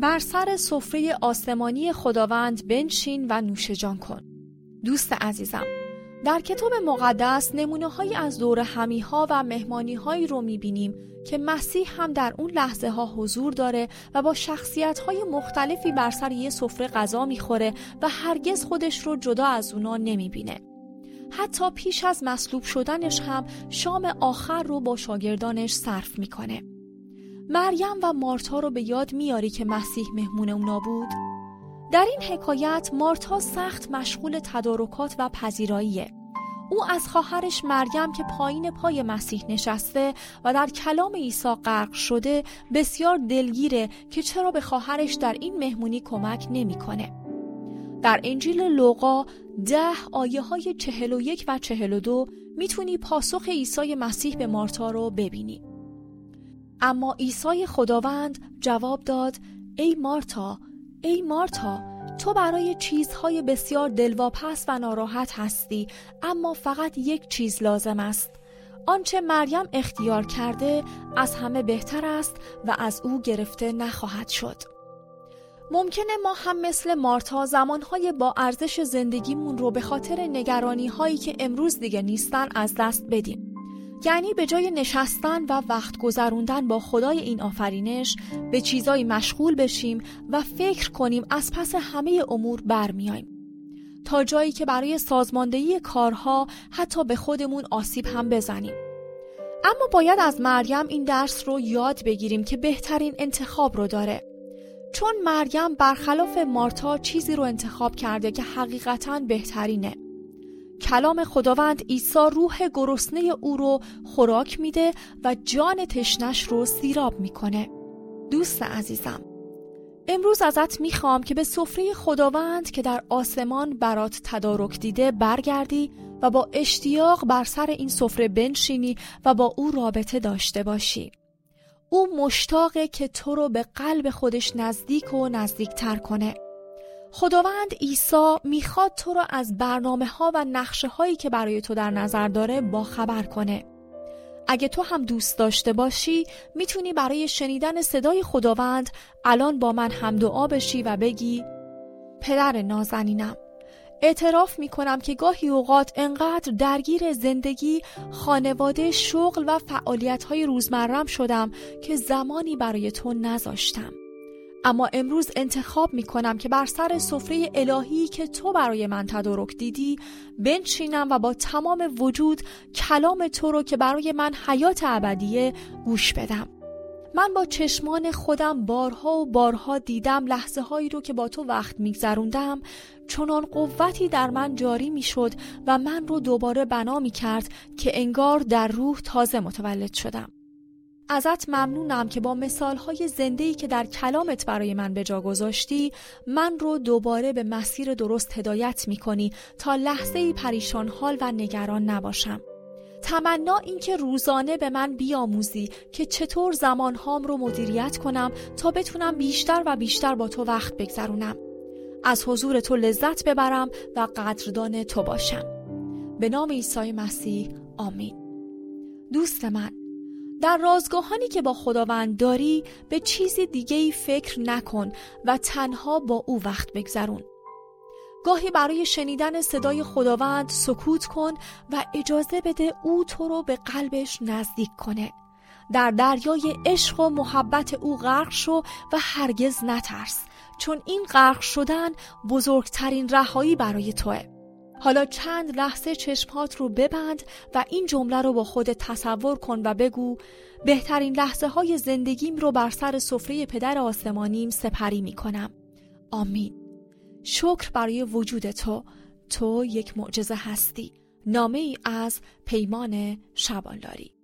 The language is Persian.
بر سر سفره آسمانی خداوند بنشین و نوش جان کن. دوست عزیزم، در کتاب مقدس نمونه‌هایی از دور همی‌ها و مهمانی‌هایی رو می‌بینیم که مسیح هم در اون لحظه‌ها حضور داره و با شخصیت‌های مختلفی بر سر یه سفره غذا می‌خوره و هرگز خودش رو جدا از اونا نمی‌بینه. حتی پیش از مصلوب شدنش هم شام آخر رو با شاگردانش صرف می‌کنه. مریم و مارتا رو به یاد میاری که مسیح مهمون اونا بود؟ در این حکایت مارتا سخت مشغول تدارکات و پذیراییه. او از خواهرش مریم که پایین پای مسیح نشسته و در کلام عیسی غرق شده بسیار دلگیره که چرا به خواهرش در این مهمونی کمک نمی‌کنه. در انجیل لوقا 10 آیه‌های 41 و 42 میتونی پاسخ عیسی مسیح به مارتا رو ببینی. اما عیسی خداوند جواب داد: ای مارتا، ای مارتا، تو برای چیزهای بسیار دلواپس و ناراحت هستی، اما فقط یک چیز لازم است. آنچه مریم اختیار کرده از همه بهتر است و از او گرفته نخواهد شد. ممکنه ما هم مثل مارتا زمانهای با ارزش زندگیمون رو به خاطر نگرانی‌هایی که امروز دیگه نیستن از دست بدیم. یعنی به جای نشستن و وقت گذروندن با خدای این آفرینش به چیزایی مشغول بشیم و فکر کنیم از پس همه امور برمیاییم، تا جایی که برای سازماندهی کارها حتی به خودمون آسیب هم بزنیم. اما باید از مریم این درس رو یاد بگیریم که بهترین انتخاب رو داره، چون مریم برخلاف مارتا چیزی رو انتخاب کرده که حقیقتاً بهترینه. کلام خداوند عیسی روح گرسنه او رو خوراک میده و جان تشنش رو سیراب میکنه. دوست عزیزم، امروز ازت میخوام که به سفره خداوند که در آسمان برات تدارک دیده برگردی و با اشتیاق بر سر این سفره بنشینی و با او رابطه داشته باشی. او مشتاقه که تو رو به قلب خودش نزدیک و نزدیکتر کنه. خداوند عیسی میخواد تو رو از برنامه‌ها و نقشه‌هایی که برای تو در نظر داره باخبر کنه. اگه تو هم دوست داشته باشی میتونی برای شنیدن صدای خداوند الان با من هم دعا بشی و بگی: پدر نازنینم، اعتراف میکنم که گاهی اوقات انقدر درگیر زندگی، خانواده، شغل و فعالیت‌های روزمره‌ام شدم که زمانی برای تو نذاشتم. اما امروز انتخاب میکنم که بر سر سفره الهی که تو برای من تدارک دیدی بنشینم و با تمام وجود کلام تو رو که برای من حیات ابدیه گوش بدم. من با چشمان خودم بارها و بارها دیدم لحظه هایی رو که با تو وقت میگذروندم چنان قوتی در من جاری میشد و من رو دوباره بنا میکرد که انگار در روح تازه متولد شدم. ازت ممنونم که با مثالهای زنده‌ای که در کلامت برای من به جا گذاشتی من رو دوباره به مسیر درست هدایت می‌کنی تا لحظه‌ای پریشان حال و نگران نباشم. تمنا این که روزانه به من بیاموزی که چطور زمانهام رو مدیریت کنم تا بتونم بیشتر و بیشتر با تو وقت بگذرونم، از حضور تو لذت ببرم و قدردان تو باشم. به نام عیسی مسیح، آمین. دوست من، در رازگاهانی که با خداوند داری به چیزی دیگه‌ای فکر نکن و تنها با او وقت بگذرون. گاهی برای شنیدن صدای خداوند سکوت کن و اجازه بده او تو رو به قلبش نزدیک کنه. در دریای عشق و محبت او غرق شو و هرگز نترس، چون این غرق شدن بزرگترین رهایی برای توئه. حالا چند لحظه چشمات رو ببند و این جمله رو با خودت تصور کن و بگو: بهترین لحظه های زندگیم رو بر سر سفره پدر آسمانیم سپری می کنم. آمین. شکر برای وجود تو. تو یک معجزه هستی. نامه ای از پیمان شبانلاری.